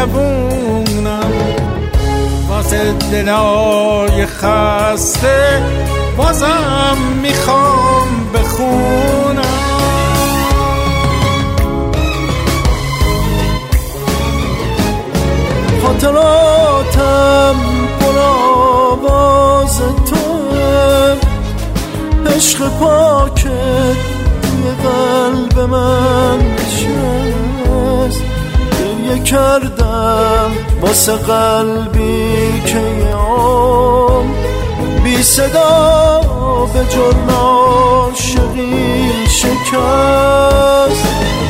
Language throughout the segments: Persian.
جوونم، واسه دلای خسته بازم میخوام بخونم. خاطراتم پر آواز توه، عشق پاکت توی قلب من نشست. گریه کردم واسه قلبی که یام بی صدا به جرم عاشقی شکست.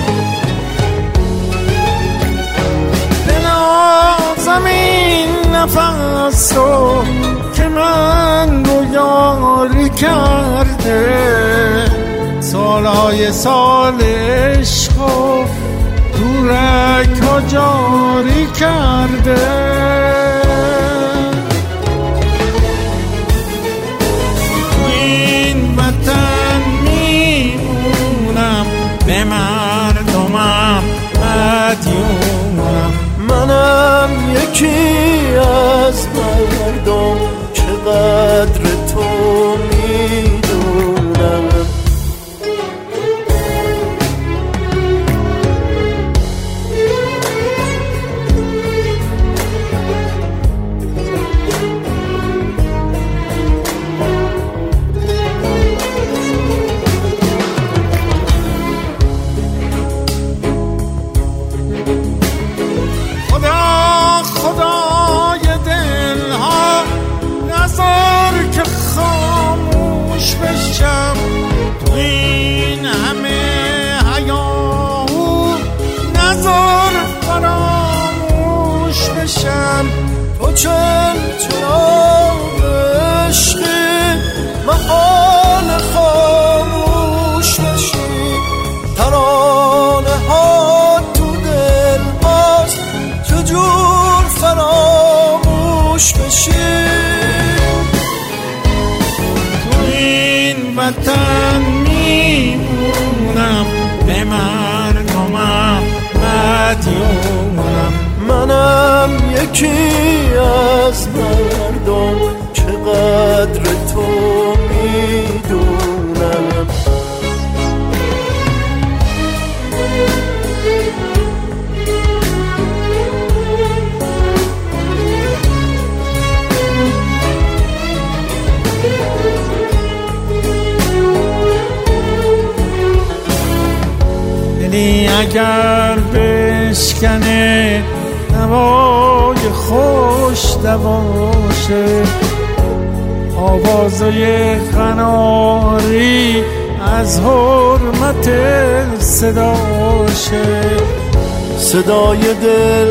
دلازم این نفس رو که من رو یاری کرده، سالهای سال عشق و دورک ها جاری کرده. تو این وطن میمونم، به مردمم مدیونم. منم یکی از مردم که قدر تو میدونم. تو چرا عشقی محال خاموش بشی، ترانه ها تو دل هاست چجور فراموش بشی. تو این وطن میمونم، به مردمم مدیونم. منم یکی از مردم که قدر تو میدونم. دلی اگر بشکنه نوای خوش دواشه، آوازای قناری از حرمت صداشه. صدای دل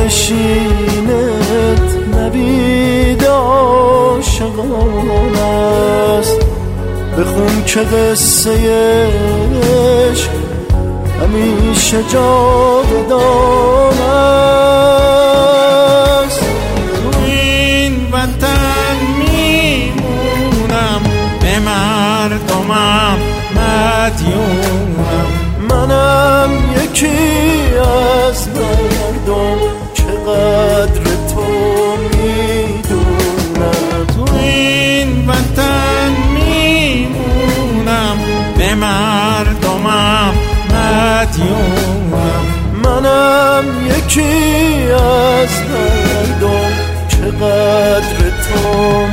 نشینت نوید عاشقان است، بخون که قصه عشق همیشه جاودان است. تو این وطن میمونم، به مردمم مدیونم. منم یکی از مردم که قدر تو میدونم. تو این وطن میمونم، به مردمم مدیونم. منم یکی از مردم که قدر تو